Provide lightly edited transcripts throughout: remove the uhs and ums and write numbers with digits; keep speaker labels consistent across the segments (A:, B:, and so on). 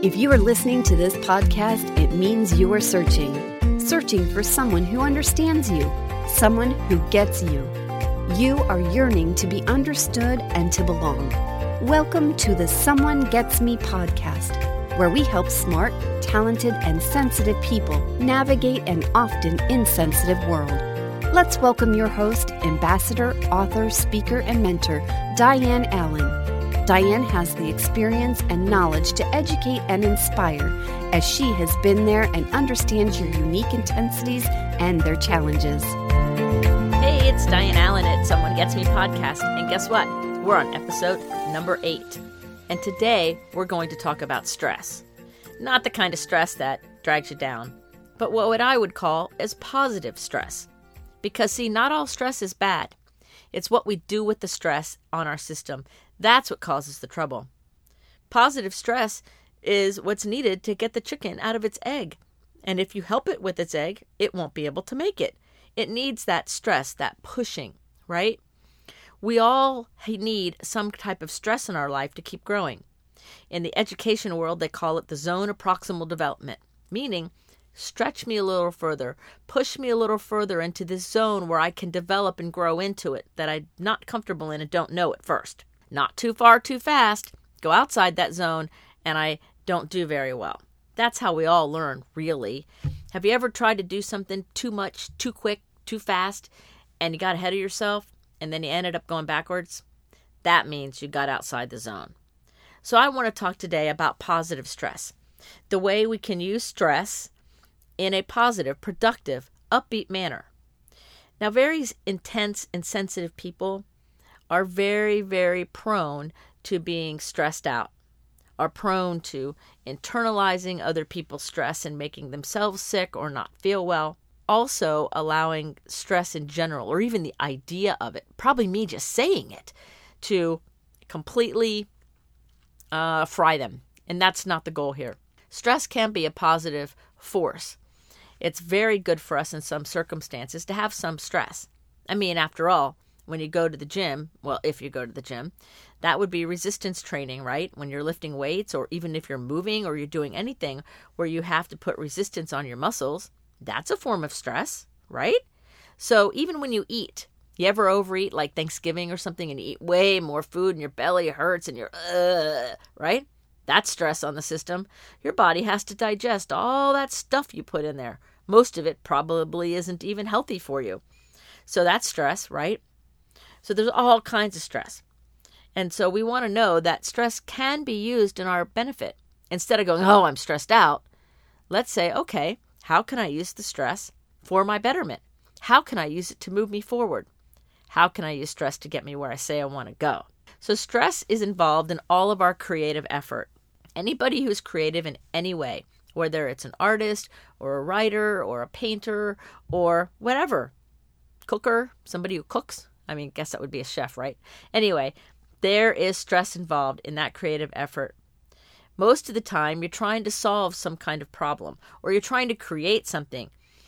A: If you are listening to this podcast, it means you are searching for someone who understands you, someone who gets you. You are yearning to be understood and to belong. Welcome to the Someone Gets Me podcast, where we help smart, talented, and sensitive people navigate an often insensitive world. Let's welcome your host, ambassador, author, speaker, and mentor, Diane Allen. Diane has the experience and knowledge to educate and inspire, as she has been there and understands your unique intensities and their challenges.
B: Hey, it's Diane Allen at Someone Gets Me podcast, and guess what? We're on episode number 8, and today we're going to talk about stress. Not the kind of stress that drags you down, but what I would call is positive stress. Because see, not all stress is bad. It's what we do with the stress on our system. That's what causes the trouble. Positive stress is what's needed to get the chicken out of its egg. And if you help it with its egg, it won't be able to make it. It needs that stress, that pushing, right? We all need some type of stress in our life to keep growing. In the education world, they call it the zone of proximal development, meaning stretch me a little further, push me a little further into this zone where I can develop and grow into it that I'm not comfortable in and don't know at first. Not too far, too fast. Go outside that zone, and I don't do very well. That's how we all learn, really. Have you ever tried to do something too much, too quick, too fast, and you got ahead of yourself, and then you ended up going backwards? That means you got outside the zone. So I want to talk today about positive stress, the way we can use stress in a positive, productive, upbeat manner. Now, very intense and sensitive people are very, very prone to being stressed out, are prone to internalizing other people's stress and making themselves sick or not feel well. Also allowing stress in general, or even the idea of it, probably me just saying it, to completely fry them. And that's not the goal here. Stress can be a positive force. It's very good for us in some circumstances to have some stress. I mean, after all, when you go to the gym, well, if you go to the gym, that would be resistance training, right? When you're lifting weights, or even if you're moving or you're doing anything where you have to put resistance on your muscles, that's a form of stress, right? So even when you eat, you ever overeat like Thanksgiving or something and you eat way more food and your belly hurts and you're, right? That's stress on the system. Your body has to digest all that stuff you put in there. Most of it probably isn't even healthy for you. So that's stress, right? So there's all kinds of stress. And so we want to know that stress can be used in our benefit. Instead of going, oh, I'm stressed out, let's say, okay, how can I use the stress for my betterment? How can I use it to move me forward? How can I use stress to get me where I say I want to go? So stress is involved in all of our creative effort. Anybody who's creative in any way, whether it's an artist or a writer or a painter or whatever, cooker, somebody who cooks, I mean, guess that would be a chef, right? Anyway, there is stress involved in that creative effort. Most of the time, you're trying to solve some kind of problem, or you're trying to create something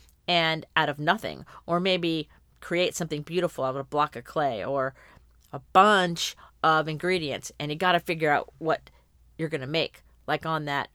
B: and out of nothing, or maybe create something beautiful out of a block of clay or a bunch of ingredients, and you got to figure out what you're going to make. Like on that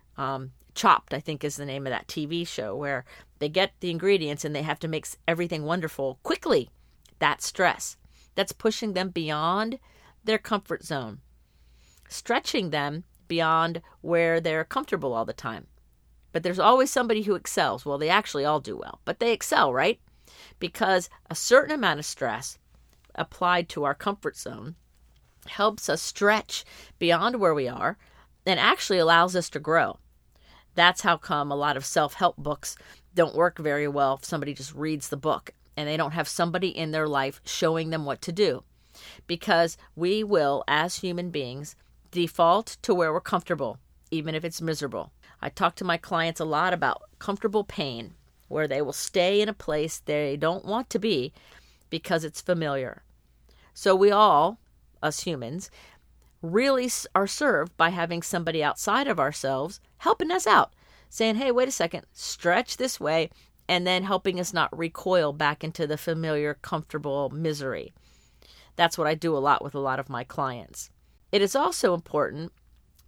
B: Chopped, I think is the name of that TV show, where they get the ingredients and they have to make everything wonderful quickly. That's stress. That's pushing them beyond their comfort zone, stretching them beyond where they're comfortable all the time. But there's always somebody who excels. Well, they actually all do well, but they excel, right? Because a certain amount of stress applied to our comfort zone helps us stretch beyond where we are and actually allows us to grow. That's how come a lot of self-help books don't work very well if somebody just reads the book and they don't have somebody in their life showing them what to do. Because we will, as human beings, default to where we're comfortable, even if it's miserable. I talk to my clients a lot about comfortable pain, where they will stay in a place they don't want to be because it's familiar. So we all, us humans, really are served by having somebody outside of ourselves helping us out, saying, hey, wait a second, stretch this way, and then helping us not recoil back into the familiar, comfortable misery. That's what I do a lot with a lot of my clients. It is also important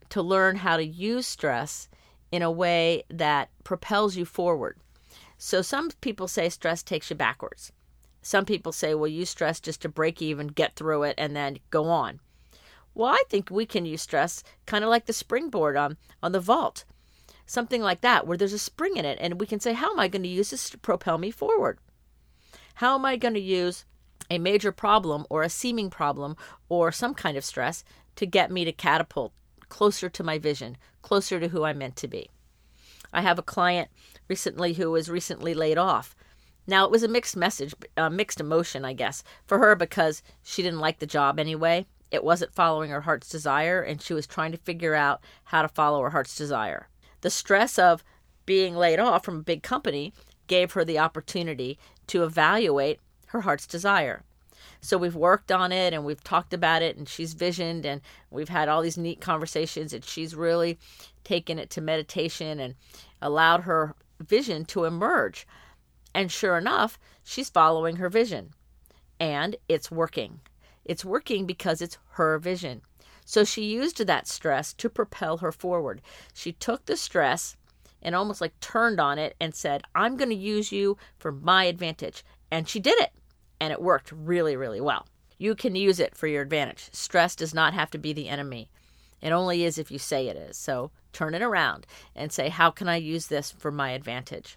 B: to learn how to use stress in a way that propels you forward. So some people say stress takes you backwards. Some people say, well, use stress just to break even, get through it, and then go on. Well, I think we can use stress kind of like the springboard on the vault. Something like that, where there's a spring in it, and we can say, how am I going to use this to propel me forward? How am I going to use a major problem or a seeming problem or some kind of stress to get me to catapult closer to my vision, closer to who I'm meant to be? I have a client recently who was recently laid off. Now, it was a mixed emotion, I guess, for her because she didn't like the job anyway. It wasn't following her heart's desire, and she was trying to figure out how to follow her heart's desire. The stress of being laid off from a big company gave her the opportunity to evaluate her heart's desire. So we've worked on it and we've talked about it, and she's visioned, and we've had all these neat conversations, and she's really taken it to meditation and allowed her vision to emerge. And sure enough, she's following her vision, and it's working. It's working because it's her vision. So she used that stress to propel her forward. She took the stress and almost like turned on it and said, I'm going to use you for my advantage. And she did it. And it worked really, really well. You can use it for your advantage. Stress does not have to be the enemy. It only is if you say it is. So turn it around and say, how can I use this for my advantage?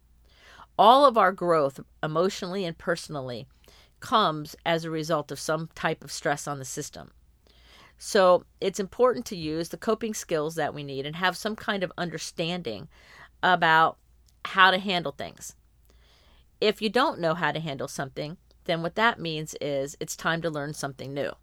B: All of our growth, emotionally and personally, comes as a result of some type of stress on the system. So it's important to use the coping skills that we need and have some kind of understanding about how to handle things. If you don't know how to handle something, then what that means is it's time to learn something new.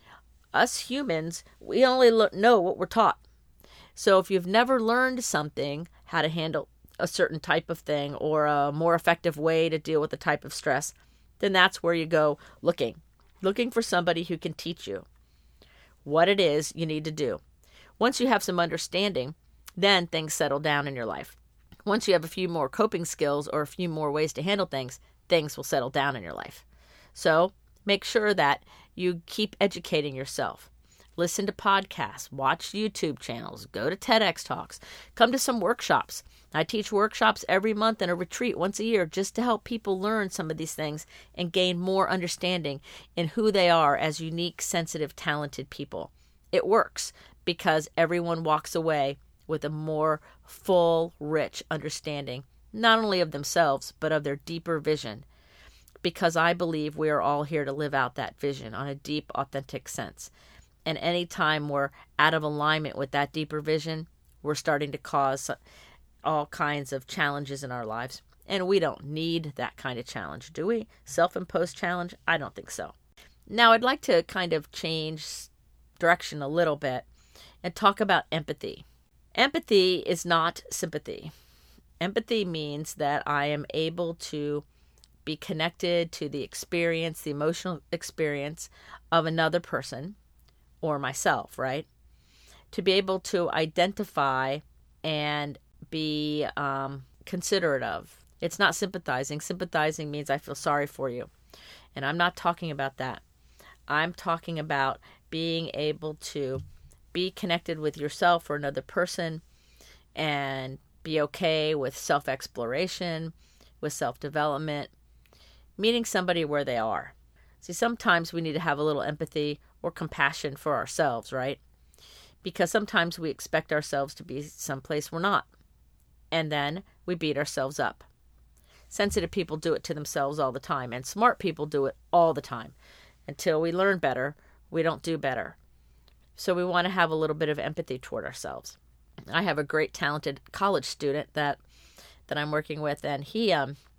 B: Us humans, we only know what we're taught. So if you've never learned something, how to handle a certain type of thing or a more effective way to deal with a type of stress, then that's where you go looking for somebody who can teach you what it is you need to do. Once you have some understanding, then things settle down in your life. Once you have a few more coping skills or a few more ways to handle things, things will settle down in your life. So make sure that you keep educating yourself. Listen to podcasts, watch YouTube channels, go to TEDx Talks, come to some workshops. I teach workshops every month and a retreat once a year just to help people learn some of these things and gain more understanding in who they are as unique, sensitive, talented people. It works because everyone walks away with a more full, rich understanding, not only of themselves, but of their deeper vision. Because I believe we are all here to live out that vision on a deep, authentic sense. And any time we're out of alignment with that deeper vision, we're starting to cause all kinds of challenges in our lives. And we don't need that kind of challenge, do we? Self-imposed challenge? I don't think so. Now, I'd like to kind of change direction a little bit and talk about empathy. Empathy is not sympathy. Empathy means that I am able to be connected to the experience, the emotional experience of another person or myself, right? To be able to identify and be considerate of. It's not sympathizing. Sympathizing means I feel sorry for you. And I'm not talking about that. I'm talking about being able to be connected with yourself or another person and be okay with self-exploration, with self-development, meeting somebody where they are. See, sometimes we need to have a little empathy or compassion for ourselves, right? Because sometimes we expect ourselves to be someplace we're not. And then we beat ourselves up. Sensitive people do it to themselves all the time, and smart people do it all the time. Until we learn better, we don't do better. So we want to have a little bit of empathy toward ourselves. I have a great talented college student that I'm working with, and he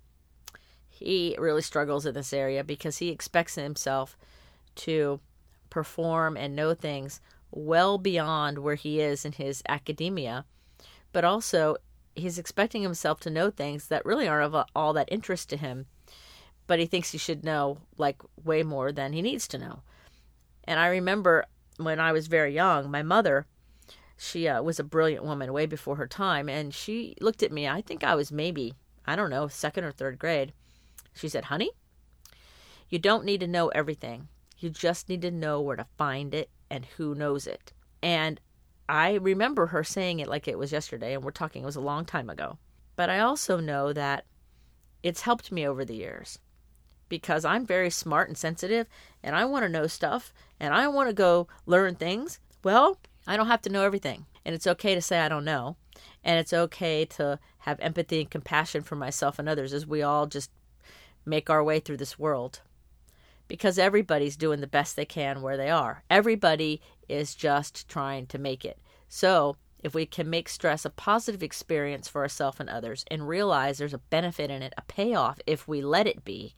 B: really struggles in this area because he expects himself to perform and know things well beyond where he is in his academia, but also he's expecting himself to know things that really aren't of all that interest to him, but he thinks he should know like way more than he needs to know. And I remember when I was very young, my mother, she was a brilliant woman way before her time, and she looked at me, I think I was maybe, I don't know, 2nd or 3rd grade. She said, honey, you don't need to know everything. You just need to know where to find it and who knows it. And I remember her saying it like it was yesterday, and it was a long time ago. But I also know that it's helped me over the years because I'm very smart and sensitive, and I want to know stuff, and I want to go learn things. Well, I don't have to know everything, and it's okay to say I don't know, and it's okay to have empathy and compassion for myself and others as we all just make our way through this world. Because everybody's doing the best they can where they are. Everybody is just trying to make it. So if we can make stress a positive experience for ourselves and others and realize there's a benefit in it, a payoff if we let it be,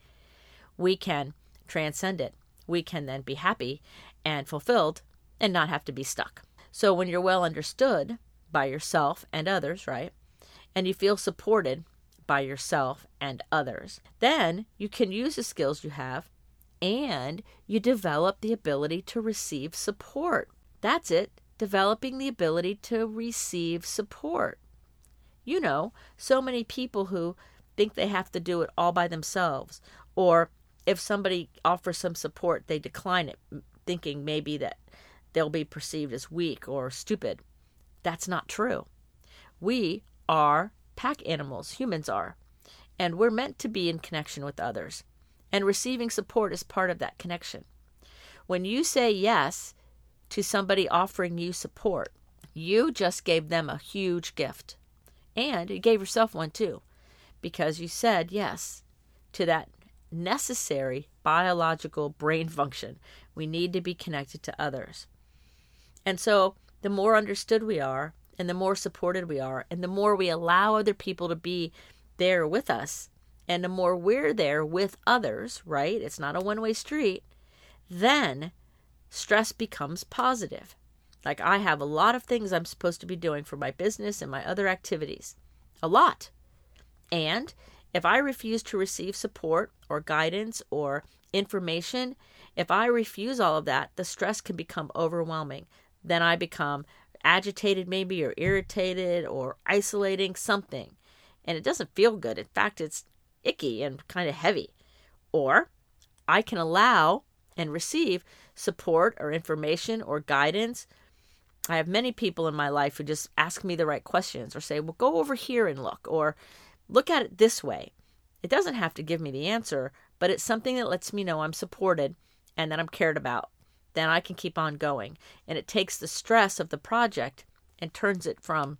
B: we can transcend it. We can then be happy and fulfilled and not have to be stuck. So when you're well understood by yourself and others, right, and you feel supported by yourself and others, then you can use the skills you have and you develop the ability to receive support. That's it, developing the ability to receive support. You know, so many people who think they have to do it all by themselves, or if somebody offers some support, they decline it, thinking maybe that they'll be perceived as weak or stupid. That's not true. We are pack animals, humans are, and we're meant to be in connection with others. And receiving support is part of that connection. When you say yes to somebody offering you support, you just gave them a huge gift. And you gave yourself one too, because you said yes to that necessary biological brain function. We need to be connected to others. And so the more understood we are, and the more supported we are, and the more we allow other people to be there with us, and the more we're there with others, right? It's not a one-way street. Then stress becomes positive. Like I have a lot of things I'm supposed to be doing for my business and my other activities. A lot. And if I refuse to receive support or guidance or information, if I refuse all of that, the stress can become overwhelming. Then I become agitated maybe, or irritated, or isolating, something. And it doesn't feel good. In fact, it's icky and kind of heavy. Or I can allow and receive support or information or guidance. I have many people in my life who just ask me the right questions or say, well, go over here and look, or look at it this way. It doesn't have to give me the answer, but it's something that lets me know I'm supported and that I'm cared about. Then I can keep on going. And it takes the stress of the project and turns it from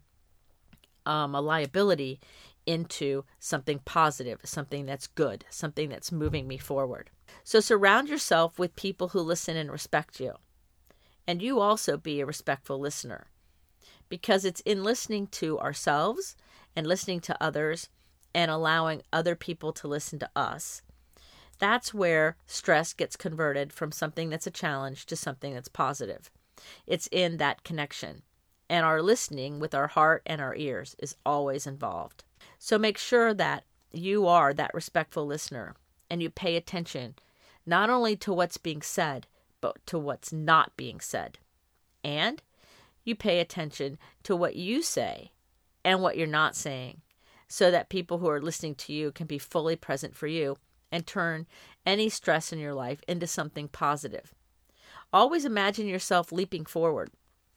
B: a liability into something positive, something that's good, something that's moving me forward. So surround yourself with people who listen and respect you. And you also be a respectful listener, because it's in listening to ourselves and listening to others and allowing other people to listen to us. That's where stress gets converted from something that's a challenge to something that's positive. It's in that connection. And our listening with our heart and our ears is always involved. So make sure that you are that respectful listener and you pay attention not only to what's being said, but to what's not being said. And you pay attention to what you say and what you're not saying, so that people who are listening to you can be fully present for you and turn any stress in your life into something positive. Always imagine yourself leaping forward.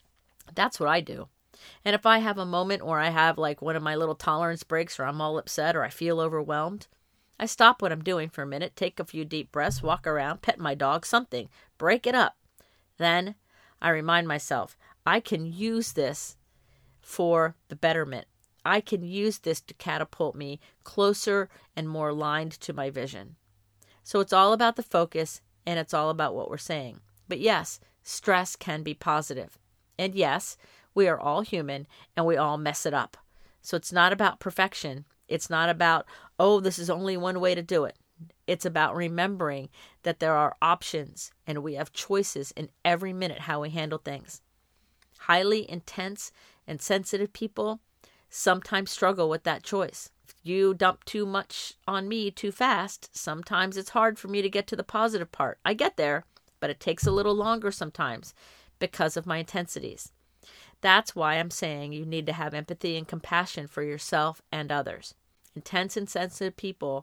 B: That's what I do. And if I have a moment where I have like one of my little tolerance breaks, or I'm all upset, or I feel overwhelmed, I stop what I'm doing for a minute, take a few deep breaths, walk around, pet my dog, something, break it up. Then I remind myself, I can use this for the betterment. I can use this to catapult me closer and more aligned to my vision. So it's all about the focus, and it's all about what we're saying. But yes, stress can be positive. And yes, we are all human and we all mess it up. So it's not about perfection. It's not about, oh, this is only one way to do it. It's about remembering that there are options and we have choices in every minute how we handle things. Highly intense and sensitive people sometimes struggle with that choice. If you dump too much on me too fast, sometimes it's hard for me to get to the positive part. I get there, but it takes a little longer sometimes because of my intensities. That's why I'm saying you need to have empathy and compassion for yourself and others. Intense and sensitive people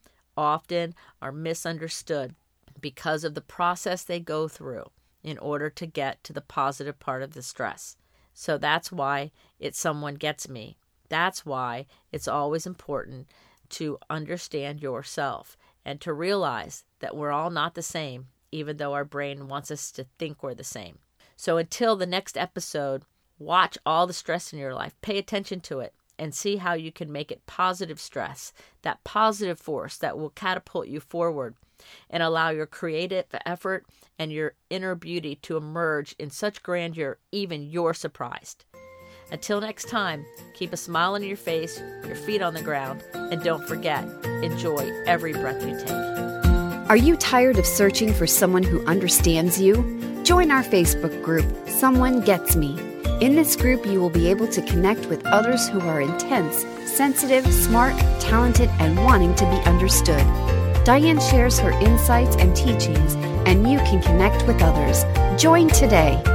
B: often are misunderstood because of the process they go through in order to get to the positive part of the stress. So that's why it's Someone Gets Me. That's why it's always important to understand yourself and to realize that we're all not the same, even though our brain wants us to think we're the same. So until the next episode, watch all the stress in your life, pay attention to it, and see how you can make it positive stress, that positive force that will catapult you forward and allow your creative effort and your inner beauty to emerge in such grandeur, even you're surprised. Until next time, keep a smile on your face, your feet on the ground, and don't forget, enjoy every breath you take.
A: Are you tired of searching for someone who understands you? Join our Facebook group, Someone Gets Me. In this group, you will be able to connect with others who are intense, sensitive, smart, talented, and wanting to be understood. Diane shares her insights and teachings, and you can connect with others. Join today.